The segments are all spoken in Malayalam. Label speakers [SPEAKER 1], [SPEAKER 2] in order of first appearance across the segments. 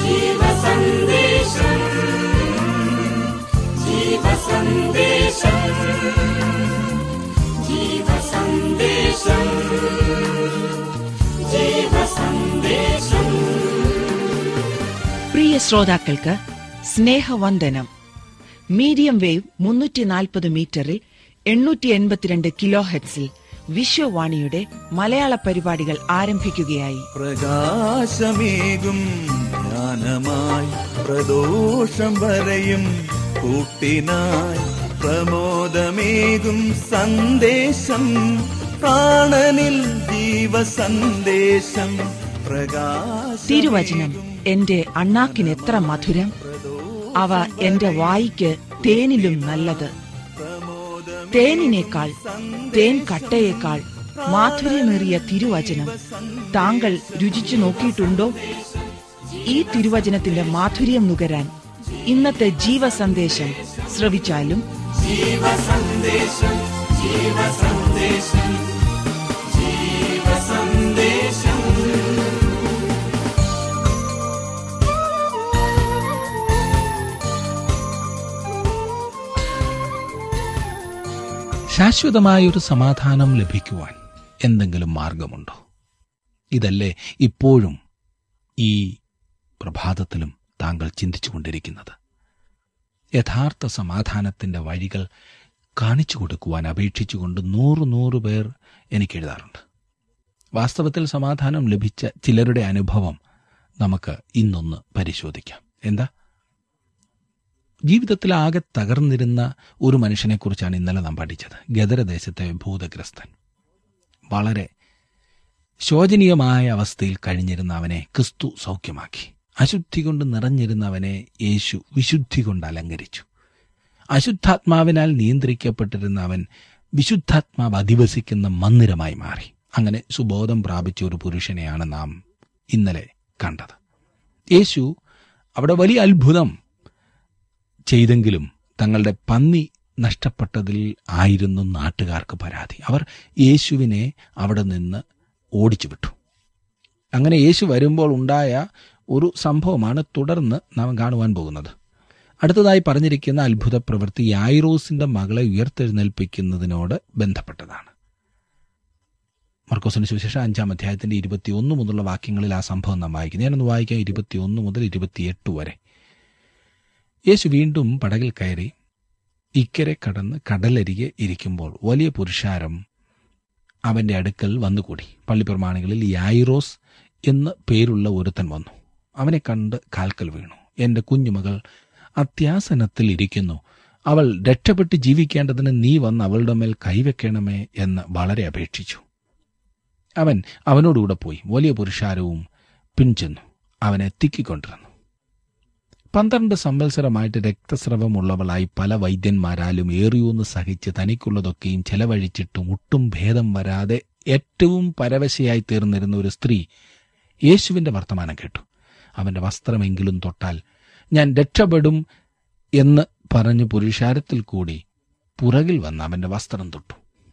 [SPEAKER 1] ജീവസന്ദേശം, ജീവസന്ദേശം, ജീവസന്ദേശം, ജീവസന്ദേശം.
[SPEAKER 2] പ്രിയ ശ്രോതാക്കൾക്ക് സ്നേഹവന്ദനം. മീഡിയം വേവ് 340 മീറ്ററിൽ 882 കിലോ ഹെർട്സിൽ വിശ്വവാണിയുടെ മലയാള പരിപാടികൾ ആരംഭിക്കുകയായി.
[SPEAKER 3] പ്രകാശമേകും ജ്ഞാനമായി പ്രദോഷം വരെയും കൂട്ടിനായി പ്രമോദമേകും സന്ദേശം, പ്രാണനിൽ ജീവസന്ദേശം.
[SPEAKER 2] തിരുവചനം എന്റെ അണ്ണാക്കിന് എത്ര മധുരം, അവ എന്റെ വായിക്ക് തേനിലും നല്ലത്. തേനിനേക്കാൾ, തേൻ കട്ടയേക്കാൾ മാധുര്യമേറിയ തിരുവചനം താങ്കൾ രുചിച്ചു നോക്കിയിട്ടുണ്ടോ? ഈ തിരുവചനത്തിന്റെ മാധുര്യം നുകരാൻ ഇന്നത്തെ ജീവസന്ദേശം ശ്രവിച്ചാലും.
[SPEAKER 1] ജീവസന്ദേശം, ജീവസന്ദേശം, ജീവസന്ദേശം.
[SPEAKER 4] ശാശ്വതമായൊരു സമാധാനം ലഭിക്കുവാൻ എന്തെങ്കിലും മാർഗമുണ്ടോ? ഇതല്ലേ ഇപ്പോഴും ഈ പ്രഭാതത്തിലും താങ്കൾ ചിന്തിച്ചുകൊണ്ടിരിക്കുന്നത്? യഥാർത്ഥ സമാധാനത്തിന്റെ വഴികൾ കാണിച്ചു കൊടുക്കുവാൻ അപേക്ഷിച്ചുകൊണ്ട് 100 പേർ എനിക്ക് എഴുതാറുണ്ട്. വാസ്തവത്തിൽ സമാധാനം ലഭിച്ച ചിലരുടെ അനുഭവം നമുക്ക് ഇന്നൊന്ന് പരിശോധിക്കാം. എന്താ? ജീവിതത്തിൽ ആകെ തകർന്നിരുന്ന ഒരു മനുഷ്യനെക്കുറിച്ചാണ് ഇന്നലെ നാം പഠിച്ചത്. ഗദരദേശത്തെ ഭൂതഗ്രസ്തൻ. വളരെ ശോചനീയമായ അവസ്ഥയിൽ കഴിഞ്ഞിരുന്ന അവനെ ക്രിസ്തു സൗഖ്യമാക്കി. അശുദ്ധി കൊണ്ട് നിറഞ്ഞിരുന്ന അവനെ യേശു വിശുദ്ധി കൊണ്ട് അലങ്കരിച്ചു. അശുദ്ധാത്മാവിനാൽ നിയന്ത്രിക്കപ്പെട്ടിരുന്ന അവൻ വിശുദ്ധാത്മാവ് അധിവസിക്കുന്ന മന്ദിരമായി മാറി. അങ്ങനെ സുബോധം പ്രാപിച്ച ഒരു പുരുഷനെയാണ് നാം ഇന്നലെ കണ്ടത്. യേശു അവിടെ വലിയ അത്ഭുതം ചെയ്തെങ്കിലും തങ്ങളുടെ പന്നി നഷ്ടപ്പെട്ടതിൽ ആയിരുന്നു നാട്ടുകാർക്ക് പരാതി. അവർ യേശുവിനെ അവിടെ നിന്ന് ഓടിച്ചു വിട്ടു. അങ്ങനെ യേശു വരുമ്പോൾ ഉണ്ടായ ഒരു സംഭവമാണ് തുടർന്ന് നാം കാണുവാൻ പോകുന്നത്. അടുത്തതായി പറഞ്ഞിരിക്കുന്ന അത്ഭുത പ്രവൃത്തി യായിറോസിന്റെ മകളെ ഉയർത്തെഴുന്നേൽപ്പിക്കുന്നതിനോട് ബന്ധപ്പെട്ടതാണ്. മർക്കോസിന്റെ സുവിശേഷം 5-ാം അധ്യായത്തിന്റെ 21 മുതലുള്ള വാക്യങ്ങളിൽ ആ സംഭവം നാം വായിക്കും. ഞാനൊന്ന് വായിക്കാം 21 മുതൽ 28 വരെ. യേശു വീണ്ടും പടകിൽ കയറി ഇക്കരെ കടന്ന് കടലരികെ ഇരിക്കുമ്പോൾ വലിയ പുരുഷാരം അവന്റെ അടുക്കൽ വന്നുകൂടി. പള്ളിപ്രമാണികളിൽ യായിറോസ് എന്ന് പേരുള്ള ഒരുത്തൻ വന്നു. അവനെ കണ്ട് കാൽക്കൽ വീണു. എന്റെ കുഞ്ഞുമകൾ അത്യാസനത്തിൽ ഇരിക്കുന്നു, അവൾ രക്ഷപ്പെട്ട് ജീവിക്കേണ്ടതിന് നീ വന്ന് അവളുടെ മേൽ കൈവെക്കണമേ എന്ന് വളരെ അപേക്ഷിച്ചു. അവൻ അവനോടുകൂടെ പോയി. വലിയ പുരുഷാരവും പിൻചെന്നു അവനെ തിക്കിക്കൊണ്ടിരുന്നു. 12 സംവത്സരമായിട്ട് രക്തസ്രവമുള്ളവളായി പല വൈദ്യന്മാരാലും ഏറിയൂന്ന് സഹിച്ച് തനിക്കുള്ളതൊക്കെയും ചെലവഴിച്ചിട്ടും ഒട്ടും ഭേദം വരാതെ ഏറ്റവും പരവശയായി തീർന്നിരുന്ന ഒരു സ്ത്രീ യേശുവിന്റെ വർത്തമാനം കേട്ടു. അവന്റെ വസ്ത്രമെങ്കിലും തൊട്ടാൽ ഞാൻ രക്ഷപ്പെടും എന്ന് പറഞ്ഞു പുരുഷാരത്തിൽ കൂടി പുറകിൽ വന്ന് അവന്റെ വസ്ത്രം തൊട്ടു.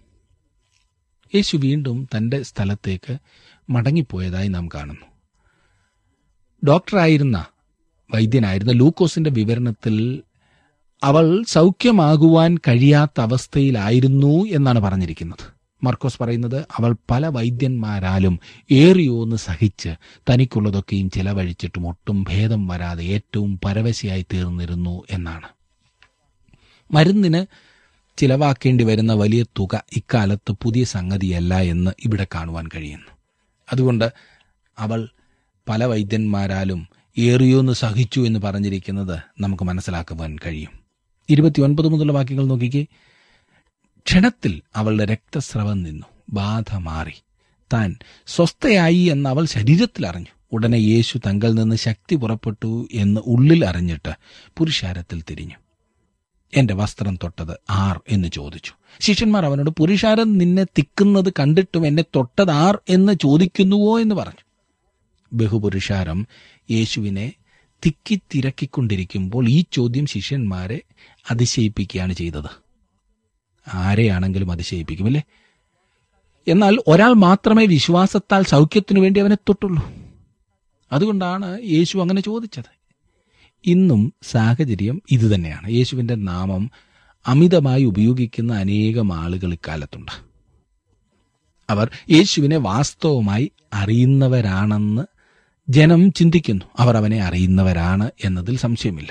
[SPEAKER 4] യേശു വീണ്ടും തന്റെ സ്ഥലത്തേക്ക് മടങ്ങിപ്പോയതായി നാം കാണുന്നു. ഡോക്ടറായിരുന്ന വൈദ്യനായിരുന്ന ലൂക്കോസിന്റെ വിവരണത്തിൽ അവൾ സൗഖ്യമാകുവാൻ കഴിയാത്ത അവസ്ഥയിലായിരുന്നു എന്നാണ് പറഞ്ഞിരിക്കുന്നത്. മർക്കോസ് പറയുന്നത് അവൾ പല വൈദ്യന്മാരാലും ഏറിയോന്ന് സഹിച്ച് തനിക്കുള്ളതൊക്കെയും ചെലവഴിച്ചിട്ടും ഒട്ടും ഭേദം വരാതെ ഏറ്റവും പരവശയായി തീർന്നിരുന്നു എന്നാണ്. മരുന്നിന് ചിലവാക്കേണ്ടി വരുന്ന വലിയ തുക ഇക്കാലത്ത് പുതിയ സംഗതിയല്ല എന്ന് ഇവിടെ കാണുവാൻ കഴിയുന്നു. അതുകൊണ്ട് അവൾ പല വൈദ്യന്മാരാലും ഏറിയോന്ന് സഹിച്ചു എന്ന് പറഞ്ഞിരിക്കുന്നത് നമുക്ക് മനസ്സിലാക്കുവാൻ കഴിയും. 29 മുതലുള്ള വാക്യങ്ങൾ നോക്കിക്കേ. ക്ഷണത്തിൽ അവളുടെ രക്തസ്രവം നിന്നു, ബാധ മാറി, താൻ സ്വസ്ഥയായി എന്ന് അവൾ ശരീരത്തിൽ അറിഞ്ഞു. ഉടനെ യേശു തങ്കൽ നിന്ന് ശക്തി പുറപ്പെട്ടു എന്ന് ഉള്ളിൽ അറിഞ്ഞിട്ട് പുരുഷാരത്തിൽ തിരിഞ്ഞു. എന്റെ വസ്ത്രം തൊട്ടത് ആർ എന്ന് ചോദിച്ചു. ശിഷ്യന്മാർ അവനോട്, പുരുഷാരം നിന്നെ തിക്കുന്നത് കണ്ടിട്ടും എന്നെ തൊട്ടത് ആർ എന്ന് ചോദിക്കുന്നുവോ എന്ന് പറഞ്ഞു. ബഹുപുരുഷാരം യേശുവിനെ തിക്കിത്തിരക്കിക്കൊണ്ടിരിക്കുമ്പോൾ ഈ ചോദ്യം ശിഷ്യന്മാരെ അതിശയിപ്പിക്കുകയാണ് ചെയ്തത്. ആരെയാണെങ്കിലും അതിശയിപ്പിക്കുമല്ലേ? എന്നാൽ ഒരാൾ മാത്രമേ വിശ്വാസത്താൽ സൗഖ്യത്തിനു വേണ്ടി അവനെ തൊട്ടുള്ളൂ. അതുകൊണ്ടാണ് യേശു അങ്ങനെ ചോദിച്ചത്. ഇന്നും സാഹചര്യം ഇതുതന്നെയാണ്. യേശുവിൻ്റെ നാമം അമിതമായി ഉപയോഗിക്കുന്ന അനേകം ആളുകൾ ഇക്കാലത്തുണ്ട്. അവർ യേശുവിനെ വാസ്തവമായി അറിയുന്നവരാണെന്ന് ജനം ചിന്തിക്കുന്നു. അവർ അവനെ അറിയുന്നവരാണ് എന്നതിൽ സംശയമില്ല.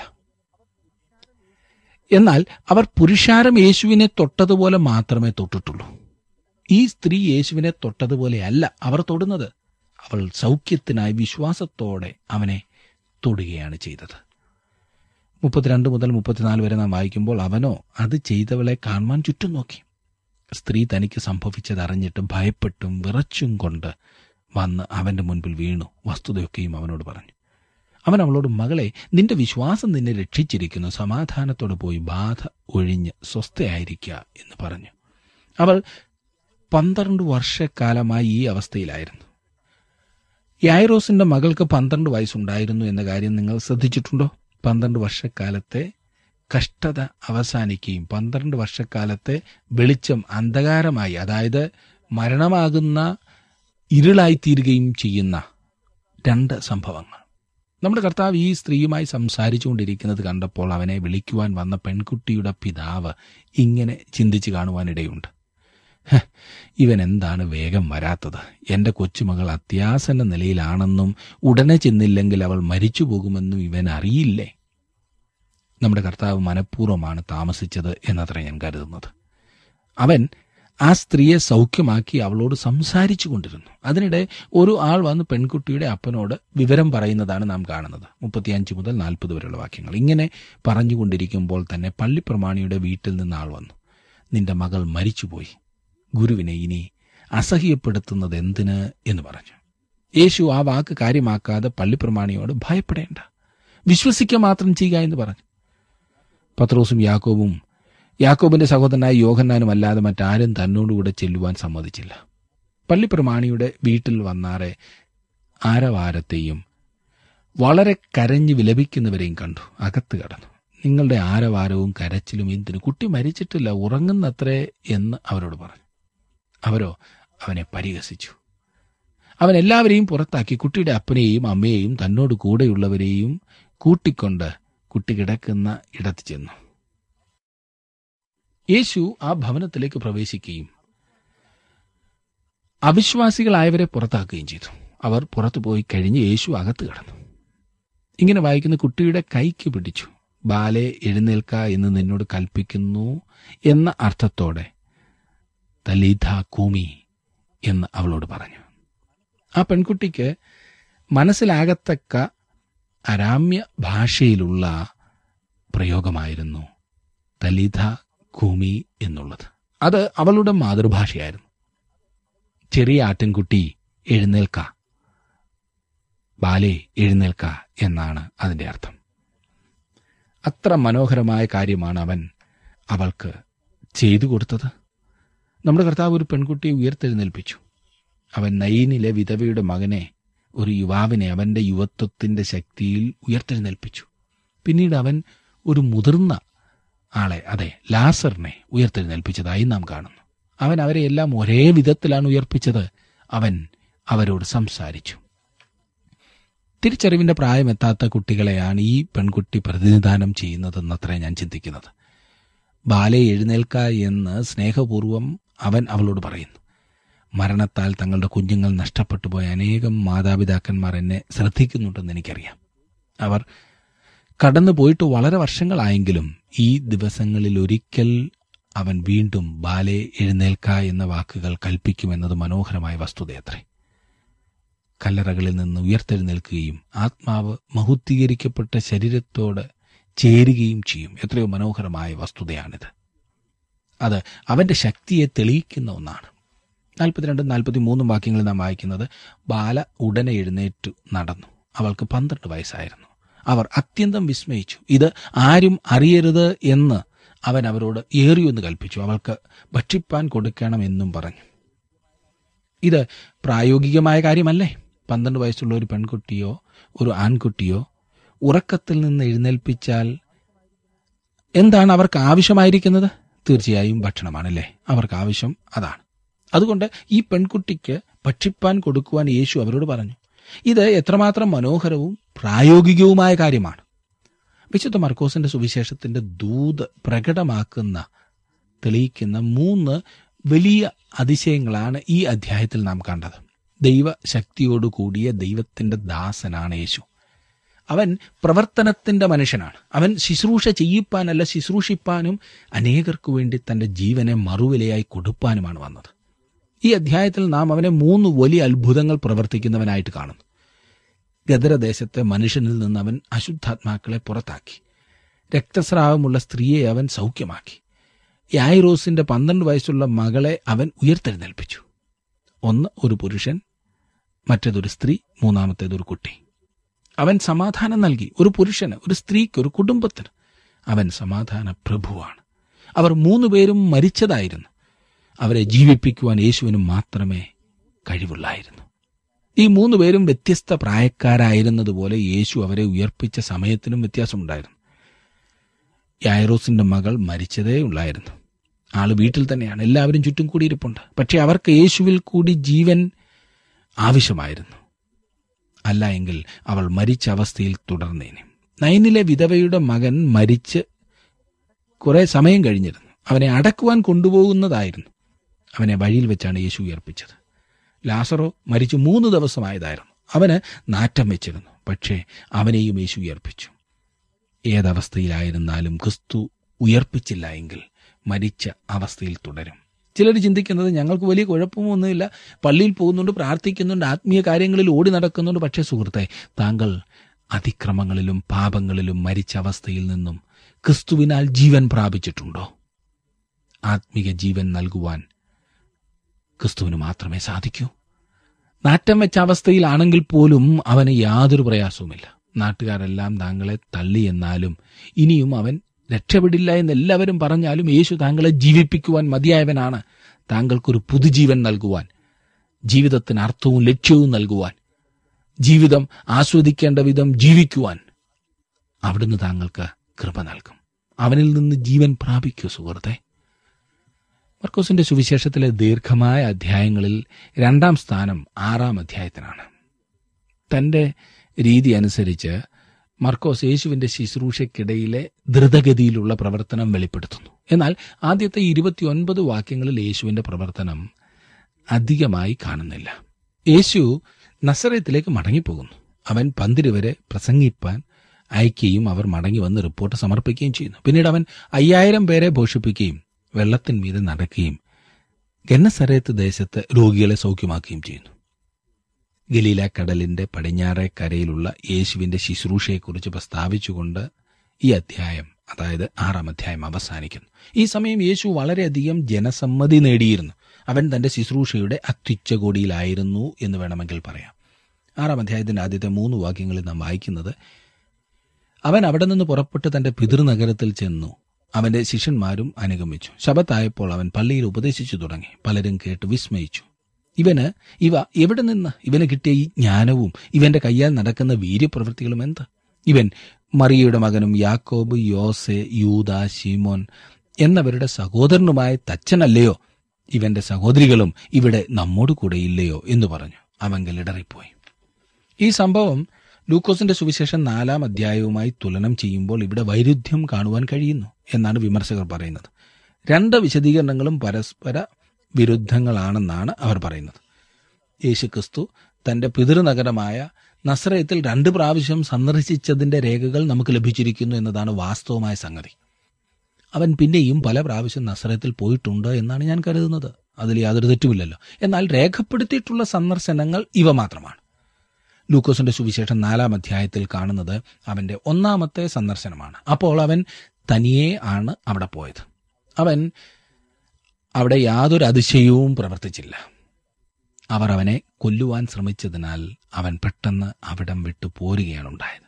[SPEAKER 4] എന്നാൽ അവർ പുരുഷാരം യേശുവിനെ തൊട്ടതുപോലെ മാത്രമേ തൊട്ടിട്ടുള്ളൂ. ഈ സ്ത്രീ യേശുവിനെ തൊട്ടതുപോലെയല്ല അവർ തൊടുന്നത്. അവൾ സൗഖ്യത്തിനായി വിശ്വാസത്തോടെ അവനെ തൊടുകയാണ് ചെയ്തത്. 32 മുതൽ 34 വരെ നാം വായിക്കുമ്പോൾ, അവനോ അത് ചെയ്തവളെ കാണുവാൻ ചുറ്റും നോക്കി. സ്ത്രീ തനിക്ക് സംഭവിച്ചതറിഞ്ഞിട്ട് ഭയപ്പെട്ടും വിറച്ചും കൊണ്ട് വന്ന് അവന്റെ മുൻപിൽ വീണു വസ്തുതയൊക്കെയും അവനോട് പറഞ്ഞു. അവൻ അവളോട്, മകളെ, നിന്റെ വിശ്വാസം നിന്നെ രക്ഷിച്ചിരിക്കുന്നു. സമാധാനത്തോടെ പോയി ബാധ ഒഴിഞ്ഞ് സ്വസ്ഥയായിരിക്കുക എന്ന് പറഞ്ഞു. അവൾ 12 വർഷക്കാലമായി ഈ അവസ്ഥയിലായിരുന്നു. യായിറോസിന്റെ മകൾക്ക് 12 വയസ്സുണ്ടായിരുന്നു എന്ന കാര്യം നിങ്ങൾ ശ്രദ്ധിച്ചിട്ടുണ്ടോ? 12 വർഷക്കാലത്തെ കഷ്ടത അവസാനിക്കുകയും 12 വർഷക്കാലത്തെ വെളിച്ചം അന്ധകാരമായി, അതായത് മരണമാകുന്ന ഇരുളായിത്തീരുകയും ചെയ്യുന്ന 2 സംഭവങ്ങൾ. നമ്മുടെ കർത്താവ് ഈ സ്ത്രീയുമായി സംസാരിച്ചുകൊണ്ടിരിക്കുന്നത് കണ്ടപ്പോൾ അവനെ വിളിക്കുവാൻ വന്ന പെൺകുട്ടിയുടെ പിതാവ് ഇങ്ങനെ ചിന്തിച്ചു കാണുവാനിടയുണ്ട്. ഇവൻ എന്താണ് വേഗം വരാത്തത്? എൻ്റെ കൊച്ചുമകൾ അത്യാസന്ന നിലയിലാണെന്നും ഉടനെ ചെന്നില്ലെങ്കിൽ അവൾ മരിച്ചു പോകുമെന്നും ഇവൻ അറിയില്ലേ? നമ്മുടെ കർത്താവ് മനഃപൂർവ്വമാണ് താമസിച്ചത് എന്നത്ര ഞാൻ കരുതുന്നത്. അവൻ ആ സ്ത്രീയെ സൗഖ്യമാക്കി അവളോട് സംസാരിച്ചു കൊണ്ടിരുന്നു. അതിനിടെ ഒരു ആൾ വന്ന് പെൺകുട്ടിയുടെ അപ്പനോട് വിവരം പറയുന്നതാണ് നാം കാണുന്നത്. 35 മുതൽ 40 വരെയുള്ള വാക്യങ്ങൾ. ഇങ്ങനെ പറഞ്ഞുകൊണ്ടിരിക്കുമ്പോൾ തന്നെ പള്ളിപ്രമാണിയുടെ വീട്ടിൽ നിന്ന് ആൾ വന്നു. നിന്റെ മകൾ മരിച്ചുപോയി, ഗുരുവിനെ ഇനി അസഹ്യപ്പെടുത്തുന്നത് എന്തിന് എന്ന് പറഞ്ഞു. യേശു ആ വാക്ക് കാര്യമാക്കാതെ പള്ളിപ്രമാണിയോട് ഭയപ്പെടേണ്ട, വിശ്വസിക്കുക മാത്രം ചെയ്യുക എന്ന് പറഞ്ഞു. പത്രോസും യാക്കോബിന്റെ സഹോദരനായ യോഹന്നാനും അല്ലാതെ മറ്റാരും തന്നോടുകൂടെ ചെല്ലുവാൻ സമ്മതിച്ചില്ല. പള്ളിപ്രമാണിയുടെ വീട്ടിൽ വന്നാറെ ആരവാരത്തെയും വളരെ കരഞ്ഞു വിലപിക്കുന്നവരെയും കണ്ടു. അകത്ത് കടന്നു. നിങ്ങളുടെ ആരവാരവും കരച്ചിലും എന്തിനു? കുട്ടി മരിച്ചിട്ടില്ല, ഉറങ്ങുന്നത്രേ എന്ന് അവരോട് പറഞ്ഞു. അവരോ അവനെ പരിഹസിച്ചു. അവൻ എല്ലാവരെയും പുറത്താക്കി കുട്ടിയുടെ അപ്പനെയും അമ്മയെയും തന്നോട് കൂടെയുള്ളവരെയും കൂട്ടിക്കൊണ്ട് കുട്ടി കിടക്കുന്ന ഇടത്ത് ചെന്നു. യേശു ആ ഭവനത്തിലേക്ക് പ്രവേശിക്കുകയും അവിശ്വാസികളായവരെ പുറത്താക്കുകയും ചെയ്തു. അവർ പുറത്തു പോയി കഴിഞ്ഞ് യേശു അകത്ത് കടന്നു. ഇങ്ങനെ വായിക്കുന്ന, കുട്ടിയുടെ കൈക്ക് പിടിച്ചു, ബാലെ എഴുന്നേൽക്ക എന്ന് നിന്നോട് കൽപ്പിക്കുന്നു എന്ന അർത്ഥത്തോടെ തലീഥ കൂമി എന്ന് അവളോട് പറഞ്ഞു. ആ പെൺകുട്ടിക്ക് മനസ്സിലാകത്തക്ക അരാമ്യ ഭാഷയിലുള്ള പ്രയോഗമായിരുന്നു തലീഥ കൂമി എന്നുള്ളത്. അത് അവളുടെ മാതൃഭാഷയായിരുന്നു. ചെറിയ ആട്ടിൻകുട്ടി എഴുന്നേൽക്ക, ബാലെ എഴുന്നേൽക്ക എന്നാണ് അതിന്റെ അർത്ഥം. അത്ര മനോഹരമായ കാര്യമാണ് അവൻ അവൾക്ക് ചെയ്തു കൊടുത്തത്. നമ്മുടെ കർത്താവ് ഒരു പെൺകുട്ടിയെ ഉയർത്തെഴുന്നേൽപ്പിച്ചു. അവൻ നയീനിലെ വിധവയുടെ മകനെ, ഒരു യുവാവിനെ അവന്റെ യുവത്വത്തിന്റെ ശക്തിയിൽ ഉയർത്തെഴുന്നേൽപ്പിച്ചു. പിന്നീട് അവൻ ഒരു മുതിർന്ന ആളെ, അതെ ലാസറിനെ ഉയർത്തെഴുന്നേൽപ്പിച്ചതായി നാം കാണുന്നു. അവൻ അവരെ എല്ലാം ഒരേ വിധത്തിലാണ് ഉയർപ്പിച്ചത്. അവൻ അവരോട് സംസാരിച്ചു. തിരിച്ചറിവിന്റെ പ്രായമെത്താത്ത കുട്ടികളെയാണ് ഈ പെൺകുട്ടി പ്രതിനിധാനം ചെയ്യുന്നതെന്നത്രേ ഞാൻ ചിന്തിക്കുന്നത്. ബാലെ എഴുന്നേൽക്ക എന്ന് സ്നേഹപൂർവം അവൻ അവളോട് പറയുന്നു. മരണത്താൽ തങ്ങളുടെ കുഞ്ഞുങ്ങൾ നഷ്ടപ്പെട്ടു പോയ അനേകം മാതാപിതാക്കന്മാർ എന്നെ ശ്രദ്ധിക്കുന്നുണ്ടെന്ന് എനിക്കറിയാം. അവർ കടന്നു പോയിട്ട് വളരെ വർഷങ്ങളായെങ്കിലും ഈ ദിവസങ്ങളിൽ ഒരിക്കൽ അവൻ വീണ്ടും ബാലെ എഴുന്നേൽക്ക എന്ന വാക്കുകൾ കൽപ്പിക്കുമെന്നത് മനോഹരമായ വസ്തുതയത്രേ. കല്ലറകളിൽ നിന്ന് ഉയർത്തെഴുന്നേൽക്കുകയും ആത്മാവ് മഹുദ്ധീകരിക്കപ്പെട്ട ശരീരത്തോട് ചേരുകയും ചെയ്യും. എത്രയോ മനോഹരമായ വസ്തുതയാണിത്. അത് അവന്റെ ശക്തിയെ തെളിയിക്കുന്ന ഒന്നാണ്. 42, 43 വാക്യങ്ങളിൽ നാം വായിക്കുന്നത്, ബാല ഉടനെ എഴുന്നേറ്റു നടന്നു. അവൾക്ക് 12 വയസ്സായിരുന്നു. അവർ അത്യന്തം വിസ്മയിച്ചു. ഇത് ആരും അറിയരുത് എന്ന് അവൻ അവരോട് ഏറിയൊന്ന് കൽപ്പിച്ചു. അവൾക്ക് ഭക്ഷിപ്പാൻ കൊടുക്കണമെന്നും പറഞ്ഞു. ഇത് പ്രായോഗികമായ കാര്യമല്ലേ? 12 വയസ്സുള്ള ഒരു പെൺകുട്ടിയോ ഒരു ആൺകുട്ടിയോ ഉറക്കത്തിൽ നിന്ന് എഴുന്നേൽപ്പിച്ചാൽ എന്താണ് അവർക്ക് ആവശ്യമായിരിക്കുന്നത്? തീർച്ചയായും ഭക്ഷണമാണല്ലേ അവർക്ക് ആവശ്യം. അതാണ്. അതുകൊണ്ട് ഈ പെൺകുട്ടിക്ക് ഭക്ഷിപ്പാൻ കൊടുക്കുവാൻ യേശു അവരോട് പറഞ്ഞു. ഇത് എത്രമാത്രം മനോഹരവും പ്രായോഗികവുമായ കാര്യമാണ്. വിശുദ്ധ മർക്കോസിന്റെ സുവിശേഷത്തിന്റെ ദൂത് പ്രകടമാക്കുന്ന, തെളിയിക്കുന്ന 3 വലിയ അതിശയങ്ങളാണ് ഈ അധ്യായത്തിൽ നാം കണ്ടത്. ദൈവശക്തിയോടുകൂടിയ ദൈവത്തിന്റെ ദാസനാണ് യേശു. അവൻ പ്രവർത്തനത്തിന്റെ മനുഷ്യനാണ്. അവൻ ശുശ്രൂഷ ചെയ്യിപ്പാനല്ല, ശുശ്രൂഷിപ്പാനും അനേകർക്കു വേണ്ടി തന്റെ ജീവനെ മറുവിലയായി കൊടുപ്പാനുമാണ് വന്നത്. ഈ അധ്യായത്തിൽ നാം അവനെ 3 വലിയ അത്ഭുതങ്ങൾ പ്രവർത്തിക്കുന്നവനായിട്ട് കാണുന്നു. ഗദരദേശത്തെ മനുഷ്യനിൽ നിന്ന് അവൻ അശുദ്ധാത്മാക്കളെ പുറത്താക്കി. രക്തസ്രാവമുള്ള സ്ത്രീയെ അവൻ സൗഖ്യമാക്കി. യായിറോസിന്റെ 12 വയസ്സുള്ള മകളെ അവൻ ഉയർത്തെഴുന്നേൽപ്പിച്ചു. ഒന്ന് ഒരു പുരുഷൻ, മറ്റേതൊരു സ്ത്രീ, മൂന്നാമത്തേതൊരു കുട്ടി. അവൻ സമാധാനം നൽകി. ഒരു പുരുഷന്, ഒരു സ്ത്രീക്ക്, ഒരു കുടുംബത്തിന്. അവൻ സമാധാന പ്രഭുവാണ്. അവർ 3 പേരും മരിച്ചതായിരുന്നു. അവരെ ജീവിപ്പിക്കുവാൻ യേശുവിന് മാത്രമേ കഴിവുള്ളായിരുന്നു. ഈ 3 പേരും വ്യത്യസ്ത പ്രായക്കാരായിരുന്നതുപോലെ യേശു അവരെ ഉയർപ്പിച്ച സമയത്തിനും വ്യത്യാസമുണ്ടായിരുന്നു. യായിറോസിന്റെ മകൾ മരിച്ചതേ ഉള്ളായിരുന്നു. ആള് വീട്ടിൽ തന്നെയാണ്, എല്ലാവരും ചുറ്റും കൂടിയിരിപ്പുണ്ട്. പക്ഷെ അവർക്ക് യേശുവിൽ കൂടി ജീവൻ ആവശ്യമായിരുന്നു. അല്ല എങ്കിൽ അവൾ മരിച്ച അവസ്ഥയിൽ തുടർന്നേനെ. നൈനിലെ വിധവയുടെ മകൻ മരിച്ച് കുറെ സമയം കഴിഞ്ഞിരുന്നു. അവനെ അടക്കുവാൻ കൊണ്ടുപോകുന്നതായിരുന്നു. അവനെ വഴിയിൽ വെച്ചാണ് യേശു ഉയർപ്പിച്ചത്. ലാസറോ മരിച്ചു 3 ദിവസമായതായിരുന്നു. അവന് നാറ്റം വെച്ചിരുന്നു. പക്ഷേ അവനെയും യേശു ഉയർപ്പിച്ചു. ഏതവസ്ഥയിലായിരുന്നാലും ക്രിസ്തു ഉയർപ്പിച്ചില്ല എങ്കിൽ മരിച്ച അവസ്ഥയിൽ തുടരും. ചിലർ ചിന്തിക്കുന്നത്, ഞങ്ങൾക്ക് വലിയ കുഴപ്പമൊന്നുമില്ല, പള്ളിയിൽ പോകുന്നുണ്ട്, പ്രാർത്ഥിക്കുന്നുണ്ട്, ആത്മീയ കാര്യങ്ങളിൽ ഓടി നടക്കുന്നുണ്ട്. പക്ഷേ സുഹൃത്തെ, താങ്കൾ അതിക്രമങ്ങളിലും പാപങ്ങളിലും മരിച്ച അവസ്ഥയിൽ നിന്നും ക്രിസ്തുവിനാൽ ജീവൻ പ്രാപിച്ചിട്ടുണ്ടോ? ആത്മീയ ജീവൻ നൽകുവാൻ ക്രിസ്തുവിന് മാത്രമേ സാധിക്കൂ. നാറ്റം വെച്ച അവസ്ഥയിലാണെങ്കിൽ പോലും അവന് യാതൊരു പ്രയാസവുമില്ല. നാട്ടുകാരെല്ലാം താങ്കളെ തള്ളി എന്നാലും, ഇനിയും അവൻ രക്ഷപ്പെടില്ല എന്നെല്ലാവരും പറഞ്ഞാലും, യേശു താങ്കളെ ജീവിപ്പിക്കുവാൻ മതിയായവനാണ്. താങ്കൾക്കൊരു പുതുജീവൻ നൽകുവാൻ, ജീവിതത്തിന് അർത്ഥവും ലക്ഷ്യവും നൽകുവാൻ, ജീവിതം ആസ്വദിക്കേണ്ട വിധം ജീവിക്കുവാൻ അവിടുന്ന് താങ്കൾക്ക് കൃപ നൽകും. അവനിൽ നിന്ന് ജീവൻ പ്രാപിക്കൂ സുഹൃത്തെ. മർക്കോസിന്റെ സുവിശേഷത്തിലെ ദീർഘമായ അധ്യായങ്ങളിൽ 2ാം സ്ഥാനം 6ാം അധ്യായത്തിനാണ്. തന്റെ രീതി അനുസരിച്ച് മർക്കോസ് യേശുവിന്റെ ശുശ്രൂഷയ്ക്കിടയിലെ ദ്രുതഗതിയിലുള്ള പ്രവർത്തനം വെളിപ്പെടുത്തുന്നു. എന്നാൽ ആദ്യത്തെ 29 വാക്യങ്ങളിൽ യേശുവിന്റെ പ്രവർത്തനം അധികമായി കാണുന്നില്ല. യേശു നസറേത്തിലേക്ക് മടങ്ങിപ്പോകുന്നു. അവൻ 12 വരെ പ്രസംഗിപ്പാൻ അയക്കുകയും അവർ മടങ്ങി വന്ന് റിപ്പോർട്ട് സമർപ്പിക്കുകയും ചെയ്യുന്നു. പിന്നീട് അവൻ 5000 പേരെ പോഷിപ്പിക്കുകയും വെള്ളത്തിന്മീതെ നടക്കുകയും ഗന്നസരേത്ത് ദേശത്ത് രോഗികളെ സൗഖ്യമാക്കുകയും ചെയ്യുന്നു. ഗലീല കടലിന്റെ പടിഞ്ഞാറേ കരയിലുള്ള യേശുവിന്റെ ശുശ്രൂഷയെക്കുറിച്ച് പ്രസ്താവിച്ചുകൊണ്ട് ഈ അധ്യായം, അതായത് 6ാം അധ്യായം അവസാനിക്കുന്നു. ഈ സമയം യേശു വളരെയധികം ജനസമ്മതി നേടിയിരുന്നു. അവൻ തന്റെ ശുശ്രൂഷയുടെ അത്യുച്ചകോടിയിലായിരുന്നു എന്ന് വേണമെങ്കിൽ പറയാം. 6ാം അധ്യായത്തിന്റെ ആദ്യത്തെ 3 വാക്യങ്ങളിൽ നാം വായിക്കുന്നത്, അവൻ അവിടെ നിന്ന് പുറപ്പെട്ട് തന്റെ പിതൃനഗരത്തിൽ ചെന്നു. അവന്റെ ശിഷ്യന്മാരും അനുഗമിച്ചു. ശബത്തായപ്പോൾ അവൻ പള്ളിയിൽ ഉപദേശിച്ചു തുടങ്ങി. പലരും കേട്ട് വിസ്മയിച്ചു. ഇവ എവിടെ നിന്ന് ഇവന് കിട്ടിയ ഈ ജ്ഞാനവും ഇവന്റെ കയ്യാൽ നടക്കുന്ന വീര്യപ്രവൃത്തികളും എന്ത്? ഇവൻ മറിയയുടെ മകനും യാക്കോബ്, യോസെ, യൂദ, ശീമോൻ എന്നവരുടെ സഹോദരനുമായ തച്ചനല്ലയോ? ഇവന്റെ സഹോദരികളും ഇവിടെ നമ്മോട് കൂടെ ഇല്ലയോ എന്ന് പറഞ്ഞു. അവങ്കൽ ഇടറിപ്പോയി. ഈ സംഭവം ലൂക്കോസിന്റെ സുവിശേഷം 4ാം അധ്യായവുമായി തുലനം ചെയ്യുമ്പോൾ ഇവിടെ വൈരുദ്ധ്യം കാണുവാൻ കഴിയുന്നു എന്നാണ് വിമർശകർ പറയുന്നത്. 2 വിശദീകരണങ്ങളും പരസ്പര വിരുദ്ധങ്ങളാണെന്നാണ് അവർ പറയുന്നത്. യേശുക്രിസ്തു തന്റെ പിതൃനഗരമായ നസറേത്തിൽ 2 പ്രാവശ്യം സന്ദർശിച്ചതിന്റെ രേഖകൾ നമുക്ക് ലഭിച്ചിരിക്കുന്നു എന്നതാണ് വാസ്തവമായ സംഗതി. അവൻ പിന്നെയും പല പ്രാവശ്യം നസറേത്തിൽ പോയിട്ടുണ്ട് എന്നാണ് ഞാൻ കരുതുന്നത്. അതിൽ യാതൊരു തെറ്റുമില്ലല്ലോ. എന്നാൽ രേഖപ്പെടുത്തിയിട്ടുള്ള സന്ദർശനങ്ങൾ ഇവ മാത്രമാണ്. ലൂക്കോസിന്റെ സുവിശേഷം 4ാം അധ്യായത്തിൽ കാണുന്നത് അവന്റെ 1ാമത്തെ സന്ദർശനമാണ്. അപ്പോൾ അവൻ തനിയെ ആണ് അവിടെ പോയത്. അവൻ അവിടെ യാതൊരു അതിശയവും പ്രവർത്തിച്ചില്ല. അവർ അവനെ കൊല്ലുവാൻ ശ്രമിച്ചതിനാൽ അവൻ പെട്ടെന്ന് അവിടം വിട്ടു പോരുകയാണ് ഉണ്ടായത്.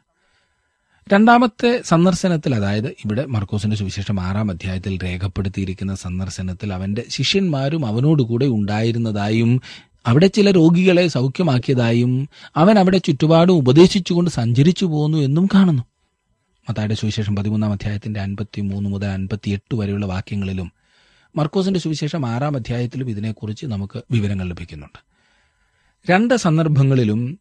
[SPEAKER 4] 2ാമത്തെ സന്ദർശനത്തിൽ, അതായത് ഇവിടെ മർക്കോസിന്റെ സുവിശേഷം 6ാം അധ്യായത്തിൽ രേഖപ്പെടുത്തിയിരിക്കുന്ന സന്ദർശനത്തിൽ അവന്റെ ശിഷ്യന്മാരും അവനോടുകൂടെ ഉണ്ടായിരുന്നതായും അവിടെ ചില രോഗികളെ സൗഖ്യമാക്കിയതായും അവൻ അവിടെ ചുറ്റുപാടും ഉപദേശിച്ചുകൊണ്ട് സഞ്ചരിച്ചു പോന്നു എന്നും കാണുന്നു. മത്തായിയുടെ സുവിശേഷം 13ാം അധ്യായത്തിന്റെ 53 മുതൽ 58 വരെയുള്ള വാക്യങ്ങളിലും മർക്കോസിന്റെ സുവിശേഷം 6ാം അധ്യായത്തിലും ഇതിനെക്കുറിച്ച് നമുക്ക് വിവരങ്ങൾ ലഭിക്കുന്നുണ്ട്. 2 സന്ദർഭങ്ങളിലും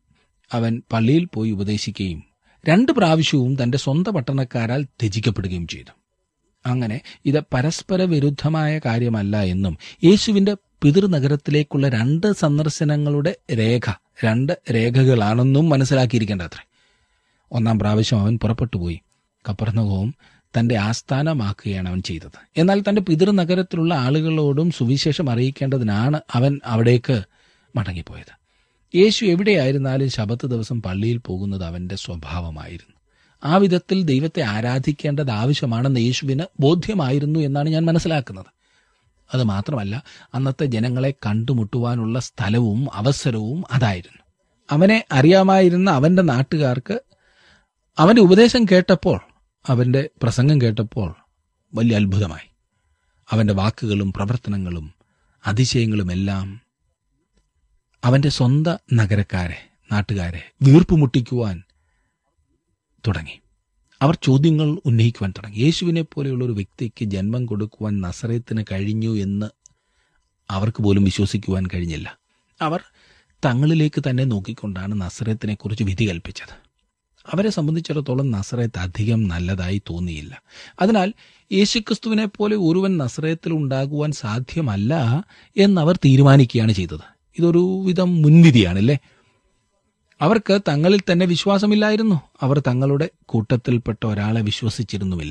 [SPEAKER 4] അവൻ പള്ളിയിൽ പോയി ഉപദേശിക്കുകയും 2 പ്രാവശ്യവും തന്റെ സ്വന്തം പട്ടണക്കാരാൽ ത്യജിക്കപ്പെടുകയും ചെയ്തു. അങ്ങനെ ഇത് പരസ്പര വിരുദ്ധമായ കാര്യമല്ല എന്നും യേശുവിന്റെ പിതൃനഗരത്തിലേക്കുള്ള 2 സന്ദർശനങ്ങളുടെ 2 രേഖകളാണെന്നും മനസ്സിലാക്കിയിരിക്കേണ്ടത്രേ. 1-ാം പ്രാവശ്യം അവൻ പുറപ്പെട്ടുപോയി കപ്പർന്നഹൂം തന്റെ ആസ്ഥാനമാക്കുകയാണ് അവൻ ചെയ്തത്. എന്നാൽ തന്റെ പിതൃനഗരത്തിലുള്ള ആളുകളോടും സുവിശേഷം അറിയിക്കേണ്ടതിനാണ് അവൻ അവിടേക്ക് മടങ്ങിപ്പോയത്. യേശു എവിടെയായിരുന്നാലും ശബത്ത് ദിവസം പള്ളിയിൽ പോകുന്നത് അവന്റെ സ്വഭാവമായിരുന്നു. ആ വിധത്തിൽ ദൈവത്തെ ആരാധിക്കേണ്ടത് ആവശ്യമാണെന്ന് യേശുവിന് ബോധ്യമായിരുന്നു എന്നാണ് ഞാൻ മനസ്സിലാക്കുന്നത്. അത് മാത്രമല്ല, അന്നത്തെ ജനങ്ങളെ കണ്ടുമുട്ടുവാനുള്ള സ്ഥലവും അവസരവും അതായിരുന്നു. അവനെ അറിയാമായിരുന്ന അവന്റെ നാട്ടുകാർക്ക് അവന്റെ ഉപദേശം കേട്ടപ്പോൾ, അവന്റെ പ്രസംഗം കേട്ടപ്പോൾ വലിയ അത്ഭുതമായി. അവന്റെ വാക്കുകളും പ്രവർത്തനങ്ങളും അതിശയങ്ങളുമെല്ലാം അവന്റെ സ്വന്തം നാട്ടുകാരെ വീർപ്പുമുട്ടിക്കുവാൻ തുടങ്ങി. അവർ ചോദ്യങ്ങൾ ഉന്നയിക്കുവാൻ തുടങ്ങി. യേശുവിനെ പോലെയുള്ള ഒരു വ്യക്തിക്ക് ജന്മം കൊടുക്കുവാൻ നസറേത്തിന് കഴിഞ്ഞു എന്ന് അവർക്ക് പോലും വിശ്വസിക്കുവാൻ കഴിഞ്ഞില്ല. അവർ തങ്ങളിലേക്ക് തന്നെ നോക്കിക്കൊണ്ടാണ് നസറേത്തിനെക്കുറിച്ച് വിധി കൽപ്പിച്ചത്. അവരെ സംബന്ധിച്ചിടത്തോളം നസറേത്ത് അധികം നല്ലതായി തോന്നിയില്ല. അതിനാൽ യേശുക്രിസ്തുവിനെ പോലെ ഒരുവൻ നസറേത്തിൽ ഉണ്ടാകുവാൻ സാധ്യമല്ല എന്നവർ തീരുമാനിക്കുകയാണ് ചെയ്തത്. ഇതൊരു വിധം മുൻവിധിയാണല്ലേ. അവർക്ക് തങ്ങളിൽ തന്നെ വിശ്വാസമില്ലായിരുന്നു. അവർ തങ്ങളുടെ കൂട്ടത്തിൽപ്പെട്ട ഒരാളെ വിശ്വസിച്ചിരുന്നുമില്ല.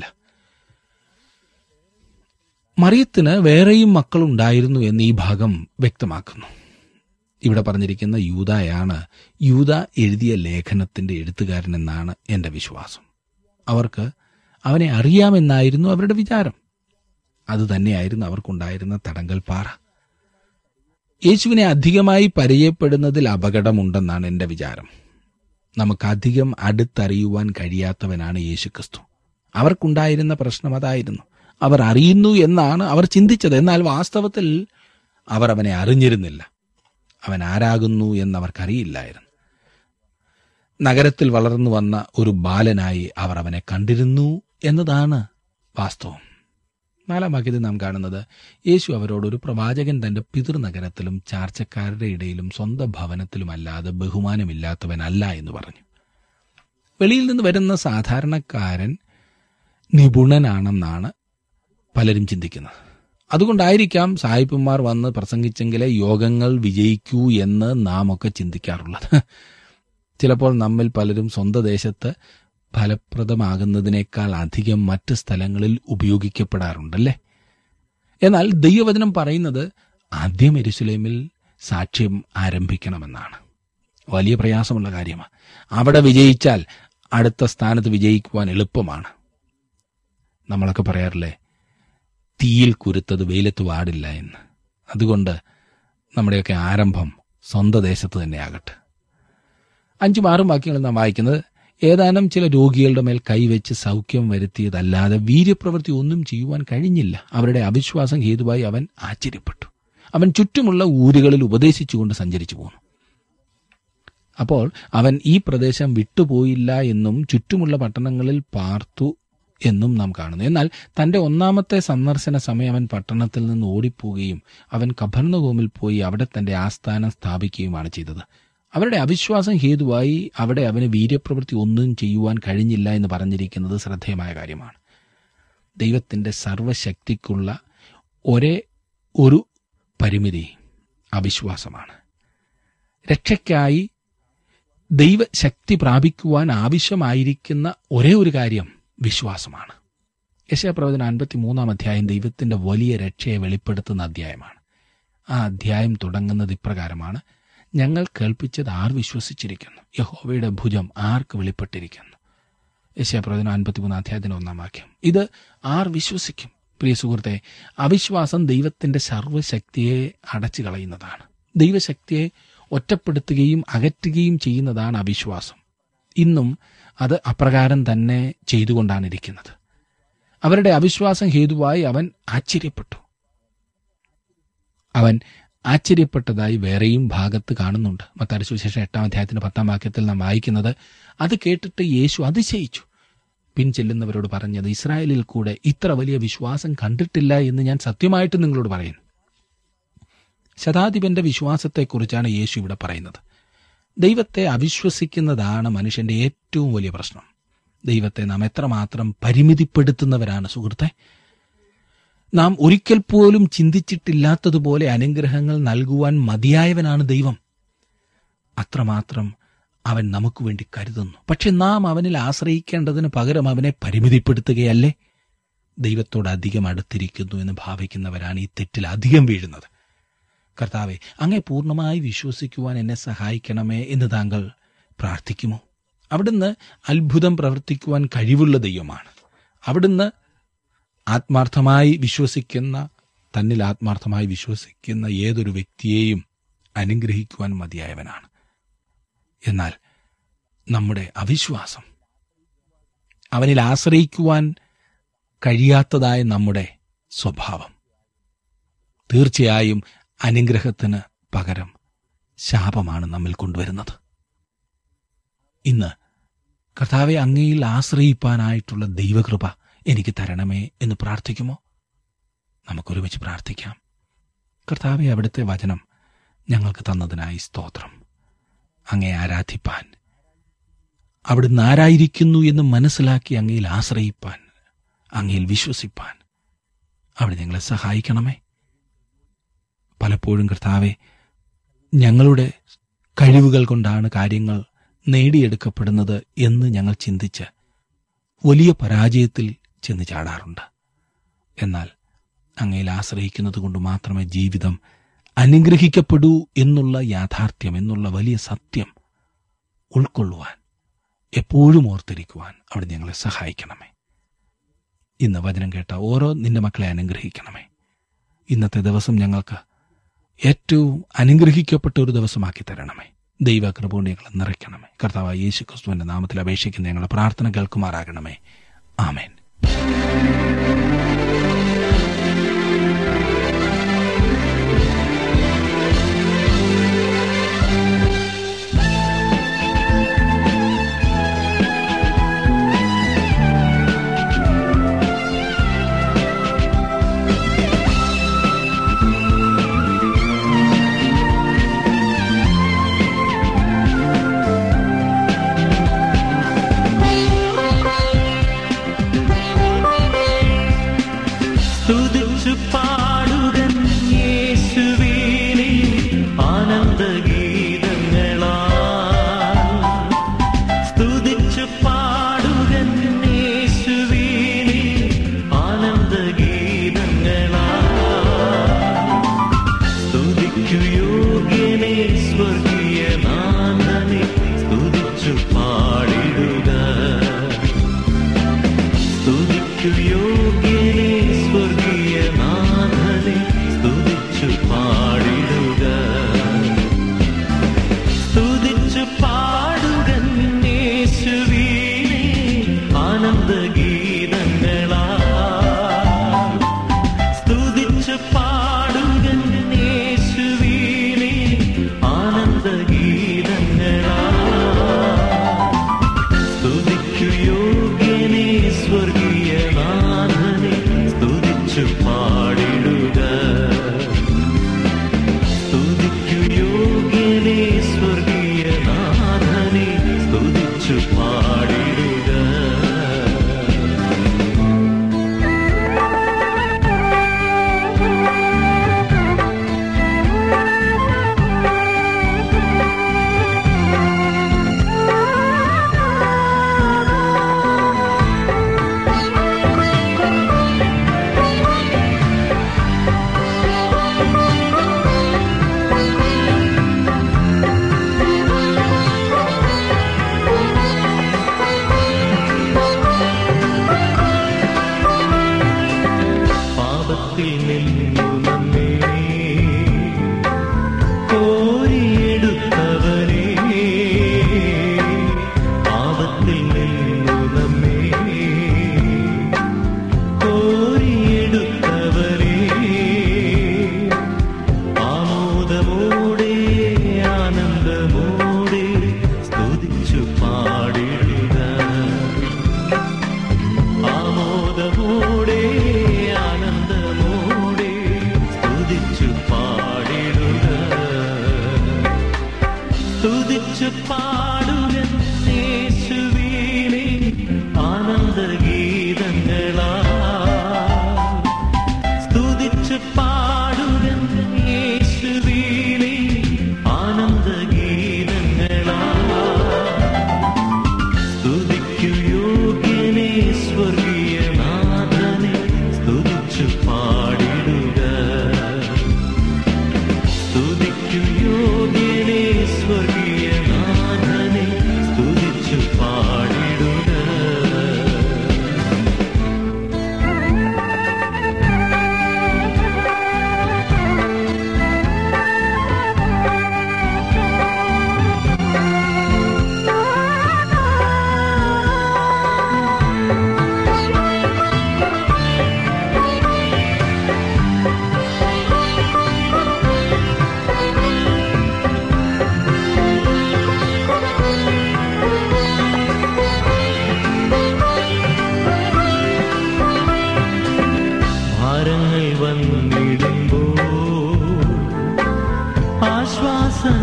[SPEAKER 4] മറിയത്തിന് വേറെയും മക്കളുണ്ടായിരുന്നു എന്ന് ഈ ഭാഗം വ്യക്തമാക്കുന്നു. ഇവിടെ പറഞ്ഞിരിക്കുന്ന യൂദായാണ് യൂദ എഴുതിയ ലേഖനത്തിന്റെ എഴുത്തുകാരനെന്നാണ് എന്റെ വിശ്വാസം. അവർക്ക് അവനെ അറിയാമെന്നായിരുന്നു അവരുടെ വിചാരം. അതുതന്നെയായിരുന്നു അവർക്കുണ്ടായിരുന്ന തടങ്കൽ പാറ. യേശുവിനെ അധികമായി പരിചയപ്പെടുന്നതിൽ അപകടമുണ്ടെന്നാണ് എന്റെ വിചാരം. നമുക്കധികം അടുത്തറിയുവാൻ കഴിയാത്തവനാണ് യേശുക്രിസ്തു. അവർക്കുണ്ടായിരുന്ന പ്രശ്നം അതായിരുന്നു. അവർ അറിയുന്നു എന്നാണ് അവർ ചിന്തിച്ചത്. എന്നാൽ വാസ്തവത്തിൽ അവർ അവനെ അറിഞ്ഞിരുന്നില്ല. അവൻ ആരാകുന്നു എന്നവർക്കറിയില്ലായിരുന്നു. നഗരത്തിൽ വളർന്നു വന്ന ഒരു ബാലനായി അവർ അവനെ കണ്ടിരുന്നു എന്നതാണ് വാസ്തവം. 4-ാം വാക്യത്തിൽ നാം കാണുന്നത്, യേശു അവരോടൊരു പ്രവാചകൻ തന്റെ പിതൃനഗരത്തിലും ചാർച്ചക്കാരുടെ ഇടയിലും സ്വന്തം ഭവനത്തിലുമല്ലാതെ ബഹുമാനമില്ലാത്തവനല്ല എന്ന് പറഞ്ഞു. വെളിയിൽ നിന്ന് വരുന്ന സാധാരണക്കാരൻ നിപുണനാണെന്നാണ് പലരും ചിന്തിക്കുന്നത്. അതുകൊണ്ടായിരിക്കാം സായിപ്പന്മാർ വന്ന് പ്രസംഗിച്ചെങ്കിലേ യോഗങ്ങൾ വിജയിക്കൂ എന്ന് നാം ഒക്കെ ചിന്തിക്കാറുള്ളത്. ചിലപ്പോൾ നമ്മിൽ പലരും സ്വന്തം ദേശത്ത് ഫലപ്രദമാകുന്നതിനേക്കാൾ അധികം മറ്റ് സ്ഥലങ്ങളിൽ ഉപയോഗിക്കപ്പെടാറുണ്ടല്ലേ. എന്നാൽ ദൈവവചനം പറയുന്നത് ആദ്യം യെരുശലേമിൽ സാക്ഷ്യം ആരംഭിക്കണമെന്നാണ്. വലിയ പ്രയാസമുള്ള കാര്യമാണ്. അവിടെ വിജയിച്ചാൽ അടുത്ത സ്ഥാനത്ത് വിജയിക്കുവാൻ എളുപ്പമാണ്. നമ്മളൊക്കെ പറയാറില്ലേ, തീയിൽ കുരുത്തത് വെയിലത്ത് വാടില്ല എന്ന്. അതുകൊണ്ട് നമ്മുടെയൊക്കെ ആരംഭം സ്വന്തം ദേശത്ത് തന്നെയാകട്ടെ. 5-6 വാക്യങ്ങൾ നാം വായിക്കുന്നത്, ഏതാനും ചില രോഗികളുടെ മേൽ കൈവച്ച് സൗഖ്യം വരുത്തിയതല്ലാതെ വീര്യപ്രവൃത്തി ഒന്നും ചെയ്യുവാൻ കഴിഞ്ഞില്ല. അവരുടെ അവിശ്വാസം ഹേതുവായി അവൻ ആശ്ചര്യപ്പെട്ടു. അവൻ ചുറ്റുമുള്ള ഊരുകളിൽ ഉപദേശിച്ചുകൊണ്ട് സഞ്ചരിച്ചു പോന്നു. അപ്പോൾ അവൻ ഈ പ്രദേശം വിട്ടുപോയില്ല എന്നും ചുറ്റുമുള്ള പട്ടണങ്ങളിൽ പാർത്തു എന്നും നാം കാണുന്നു. എന്നാൽ തന്റെ 1-ാമത്തെ സന്ദർശന സമയം അവൻ പട്ടണത്തിൽ നിന്ന് ഓടിപ്പോവുകയും അവൻ കഫർന്നഹൂമിൽ പോയി അവിടെ തന്റെ ആസ്ഥാനം സ്ഥാപിക്കുകയുമാണ് ചെയ്തത്. അവരുടെ അവിശ്വാസം ഹേതുവായി അവിടെ അവന് വീര്യപ്രവൃത്തി ഒന്നും ചെയ്യുവാൻ കഴിഞ്ഞില്ല എന്ന് പറഞ്ഞിരിക്കുന്നത് ശ്രദ്ധേയമായ കാര്യമാണ്. ദൈവത്തിന്റെ സർവശക്തിക്കുള്ള ഒരേ ഒരു പരിമിതി അവിശ്വാസമാണ്. രക്ഷയ്ക്കായി ദൈവശക്തി പ്രാപിക്കുവാൻ ആവശ്യമായിരിക്കുന്ന ഒരേ ഒരു കാര്യം വിശ്വാസമാണ്. യെശയ്യാപ്രവചനം 53-ാം അധ്യായം ദൈവത്തിന്റെ വലിയ രക്ഷയെ വെളിപ്പെടുത്തുന്ന അധ്യായമാണ്. ആ അധ്യായം തുടങ്ങുന്നത് ഇപ്രകാരമാണ്: ഞങ്ങൾ കേൾപ്പിച്ചത് ആർ വിശ്വസിച്ചിരിക്കുന്നു? യഹോവയുടെ ഭുജം ആർക്ക് വെളിപ്പെട്ടിരിക്കുന്നു? യെശയ്യാപ്രവചനം 53-ാം അധ്യായത്തിന്റെ 1-ാം വാക്യം. ഇത് ആർ വിശ്വസിക്കും? പ്രിയ സുഹൃത്തെ, അവിശ്വാസം ദൈവത്തിന്റെ സർവ്വശക്തിയെ അടച്ചു കളയുന്നതാണ്. ദൈവശക്തിയെ ഒറ്റപ്പെടുത്തുകയും അകറ്റുകയും ചെയ്യുന്നതാണ് അവിശ്വാസം. ഇന്നും അത് അപ്രകാരം തന്നെ ചെയ്തുകൊണ്ടാണ് ഇരിക്കുന്നത്. അവരുടെ അവിശ്വാസം ഹേതുവായി അവൻ ആശ്ചര്യപ്പെട്ടു. അവൻ ആശ്ചര്യപ്പെട്ടതായി വേറെയും ഭാഗത്ത് കാണുന്നുണ്ട്. മത്തായിയുടെ സുവിശേഷം 8-ാം അധ്യായത്തിന്റെ 10-ാം വാക്യത്തിൽ നാം വായിക്കുന്നത്, അത് കേട്ടിട്ട് യേശു അതിശയിച്ചു. പിൻചെല്ലുന്നവരോട് പറഞ്ഞത്, ഇസ്രായേലിൽ കൂടെ ഇത്ര വലിയ വിശ്വാസം കണ്ടിട്ടില്ല എന്ന് ഞാൻ സത്യമായിട്ട് നിങ്ങളോട് പറയുന്നു. ശതാധിപന്റെ വിശ്വാസത്തെക്കുറിച്ചാണ് യേശു ഇവിടെ പറയുന്നത്. ദൈവത്തെ അവിശ്വസിക്കുന്നതാണ് മനുഷ്യന്റെ ഏറ്റവും വലിയ പ്രശ്നം. ദൈവത്തെ നാം എത്രമാത്രം പരിമിതിപ്പെടുത്തുന്നവരാണ് സുഹൃത്തെ. നാം ഒരിക്കൽ പോലും ചിന്തിച്ചിട്ടില്ലാത്തതുപോലെ അനുഗ്രഹങ്ങൾ നൽകുവാൻ മതിയായവനാണ് ദൈവം. അത്രമാത്രം അവൻ നമുക്ക് വേണ്ടി കരുതുന്നു. പക്ഷെ നാം അവനിൽ ആശ്രയിക്കേണ്ടതിന് പകരം അവനെ പരിമിതിപ്പെടുത്തുകയല്ലേ? ദൈവത്തോട് അധികം അടുത്തിരിക്കുന്നു എന്ന് ഭാവിക്കുന്നവരാണ് ഈ തെറ്റിൽ അധികം വീഴുന്നത്. കർത്താവെ, അങ്ങേ പൂർണ്ണമായി വിശ്വസിക്കുവാൻ എന്നെ സഹായിക്കണമേ എന്ന് താങ്കൾ പ്രാർത്ഥിക്കുമോ? അവിടുന്ന് അത്ഭുതം പ്രവർത്തിക്കുവാൻ കഴിവുള്ള ദൈവമാണ്. അവിടുന്ന് ആത്മാർത്ഥമായി വിശ്വസിക്കുന്ന, തന്നിൽ ആത്മാർത്ഥമായി വിശ്വസിക്കുന്ന ഏതൊരു വ്യക്തിയെയും അനുഗ്രഹിക്കുവാൻ മതിയായവനാണ്. എന്നാൽ നമ്മുടെ അവിശ്വാസം, അവനിൽ ആശ്രയിക്കുവാൻ കഴിയാത്തതായ നമ്മുടെ സ്വഭാവം തീർച്ചയായും അനുഗ്രഹത്തിന് പകരം ശാപമാണ് നമ്മിൽ കൊണ്ടുവരുന്നത്. ഇന്ന് കർത്താവെ, അങ്ങയിൽ ആശ്രയിപ്പാനായിട്ടുള്ള ദൈവകൃപ എനിക്ക് തരണമേ എന്ന് പ്രാർത്ഥിക്കുമോ? നമുക്കൊരുമിച്ച് പ്രാർത്ഥിക്കാം. കർത്താവെ, അവിടുത്തെ വചനം ഞങ്ങൾക്ക് തന്നതിനായി സ്തോത്രം. അങ്ങയെ ആരാധിപ്പാൻ, അവിടുന്ന് ആരായിരിക്കുന്നു എന്ന് മനസ്സിലാക്കി അങ്ങയിൽ ആശ്രയിപ്പാൻ, അങ്ങയിൽ വിശ്വസിപ്പാൻ അവിടെ ഞങ്ങളെ സഹായിക്കണമേ. പലപ്പോഴും കർത്താവെ, ഞങ്ങളുടെ കഴിവുകൾ കൊണ്ടാണ് കാര്യങ്ങൾ നേടിയെടുക്കപ്പെടുന്നത് എന്ന് ഞങ്ങൾ ചിന്തിച്ച് വലിയ പരാജയത്തിൽ ചെന്ന് ചാടാറുണ്ട്. എന്നാൽ അങ്ങയിൽ ആശ്രയിക്കുന്നത് കൊണ്ട് മാത്രമേ ജീവിതം അനുഗ്രഹിക്കപ്പെടൂ എന്നുള്ള യാഥാർത്ഥ്യം, എന്നുള്ള വലിയ സത്യം ഉൾക്കൊള്ളുവാൻ, എപ്പോഴും ഓർത്തിരിക്കുവാൻ അവിടെ ഞങ്ങളെ സഹായിക്കണമേ. ഇന്ന് വചനം കേട്ട ഓരോ നിന്റെ മക്കളെ അനുഗ്രഹിക്കണമേ. ഇന്നത്തെ ദിവസം ഞങ്ങൾക്ക് ഏറ്റവും അനുഗ്രഹിക്കപ്പെട്ട ഒരു ദിവസമാക്കി തരണമേ. ദൈവകൃപ കൊണ്ട് ഞങ്ങളെ നിറയ്ക്കണമേ. കർത്താവായ യേശു ക്രിസ്തുവിന്റെ നാമത്തിൽ അപേക്ഷിക്കുന്ന ഞങ്ങളുടെ പ്രാർത്ഥന കേൾക്കുമാറാകണമേ. ആമേൻ.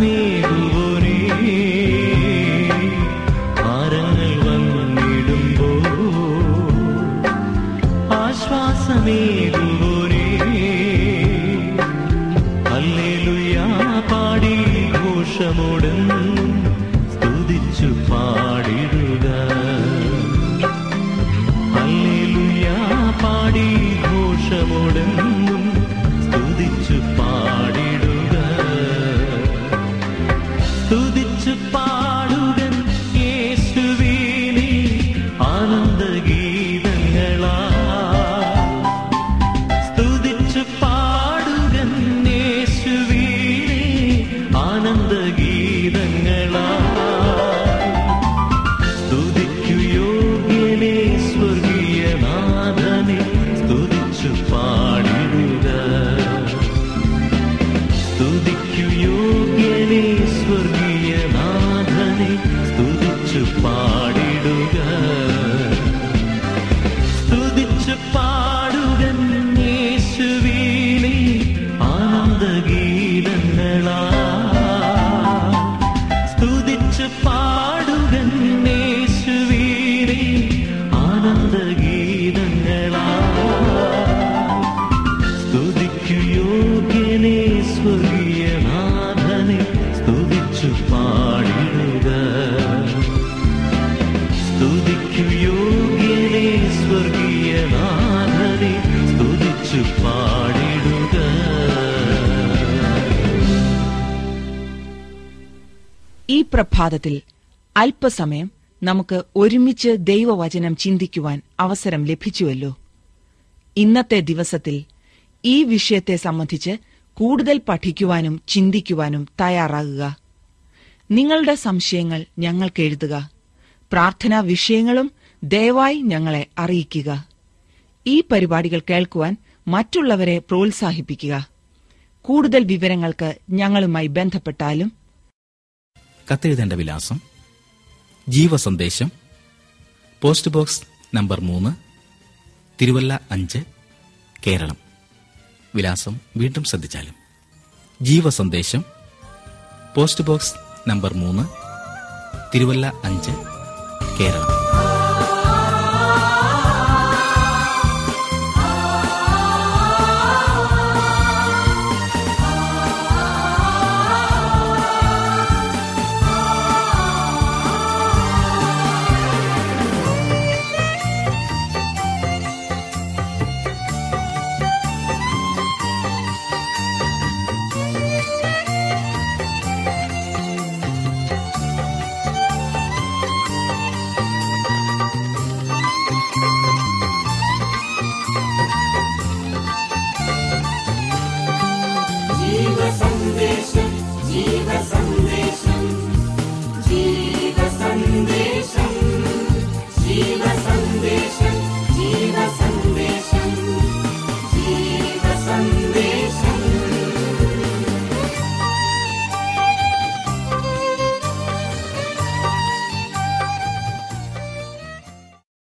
[SPEAKER 5] ആശ്വാസമേകുവോനേ, ഭാരങ്ങൾ വന്നിടുമ്പോ ആശ്വാസമേകുവോനേ, ഹല്ലേലൂയ പാടി ഘോഷമോടെന്നും സ്തുതിച്ചു പാടിടുക. ഹല്ലേലൂയ പാടി ഘോഷമോടെന്നും സ്തുതിച്ചു പാടിടുക. സ്തുതിച്ചു പാടുകൻ യേശുവിനെ ആനന്ദഗീതങ്ങളാ. സ്തുതിച്ചു പാടുകൻ യേശുവിനെ ആനന്ദഗീതങ്ങളാ. സ്തുതിക്കു യോഗ്യനേ സ്വർഗീയനാഥനെ സ്തുതിച്ചു പാടിടുക. സ്തുതിക്കു യോഗ്യനേ സ്വർഗീയനാഥനെ സ്തുതിച്ചു പാടിടുക. സ്തുതിച്ചു പാടുകൻ യേശുവിനെ ആനന്ദഗീതങ്ങളാ. സ്തുതിച്ചു പാടുകൻ യേശുവിനെ ആനന്ദഗീതങ്ങളാ. സ്തുതിക്കു യോഗ്യനേ സ്വർഗീയനാഥനെ സ്തുതിച്ചു പാടിടുക. സ്തുതിക്കു യോഗ്യനേ സ്വർഗീയനാഥനെ സ്തുതിച്ചു പാടിടുക.
[SPEAKER 2] ഈ പ്രഭാതത്തിൽ അല്പസമയം നമുക്ക് ഒരുമിച്ച് ദൈവവചനം ചിന്തിക്കുവാൻ അവസരം ലഭിച്ചുവല്ലോ. ഇന്നത്തെ ദിവസത്തിൽ ഈ വിഷയത്തെ സംബന്ധിച്ച് കൂടുതൽ പഠിക്കുവാനും ചിന്തിക്കുവാനും തയ്യാറാകുക. നിങ്ങളുടെ സംശയങ്ങൾ ഞങ്ങൾക്ക് എഴുതുക. പ്രാർത്ഥനാ വിഷയങ്ങളും ദയവായി ഞങ്ങളെ അറിയിക്കുക. ഈ പരിപാടികൾ കേൾക്കുവാൻ മറ്റുള്ളവരെ പ്രോത്സാഹിപ്പിക്കുക. കൂടുതൽ വിവരങ്ങൾക്ക് ഞങ്ങളുമായി ബന്ധപ്പെട്ടാലും.
[SPEAKER 6] കത്തെഴുതേണ്ട വിലാസം: Jeevasandesham, post box number 3, Thiruvalla 5, Keralam. വിലാസം വീണ്ടും ശ്രദ്ധിച്ചാലും: Jeevasandesham, post box number 3, Thiruvalla 5, Keralam.
[SPEAKER 1] Jeevasandesham, ജീവസന്ദേശം.